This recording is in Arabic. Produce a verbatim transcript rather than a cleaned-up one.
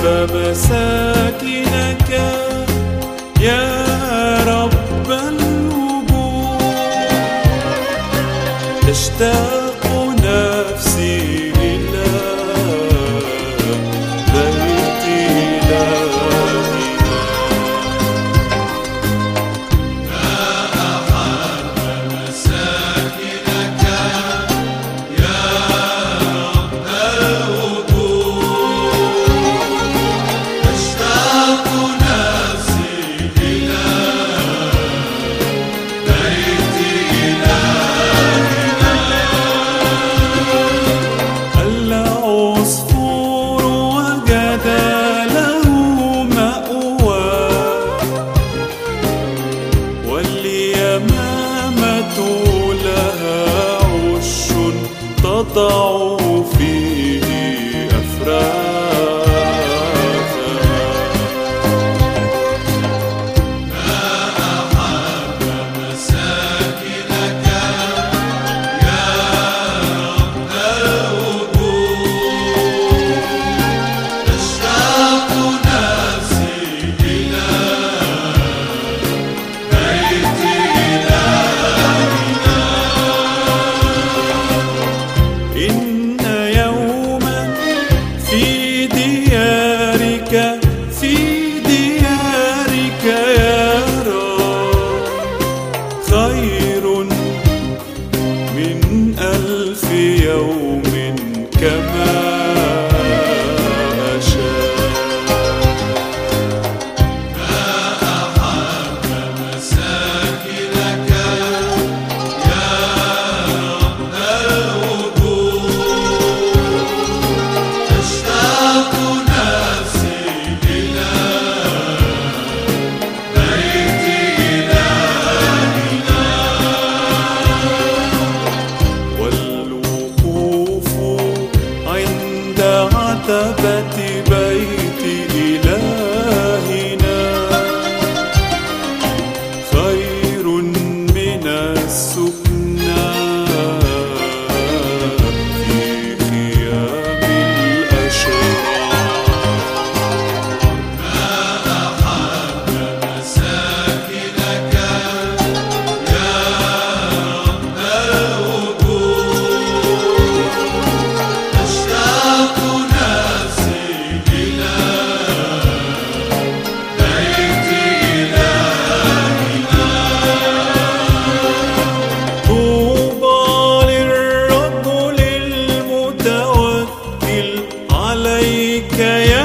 مساكنك يا رب الوجود. تشتاق نفسي إلى بيت إلهنا. ما أحب مساكنك يا رب الوجود. تشتاق نفسي إلى بيت إلهنا. العصفور وجد له مأوى، واليمامة لها عش تضع فيه أفراخها. ما أحب مساكنك يا رب الوجود. تشتاق نفسي إلى بيت إلهنا. إن يوما في ديارك في ديارك يا رب خير من ألف يوم كما أشاء. ما أحب مساكنك يا رب الوجود. تشتاق نفسي إلى بيت إلهنا. والوقوف عند عتبة بيت إلهنا خير من السكنى في خيام الأشرار. ما أحب مساكنك يا رب الوجود. تشتاق نفسي إلى بيت إلهنا. طوبى للرجل المتوكل عليك يا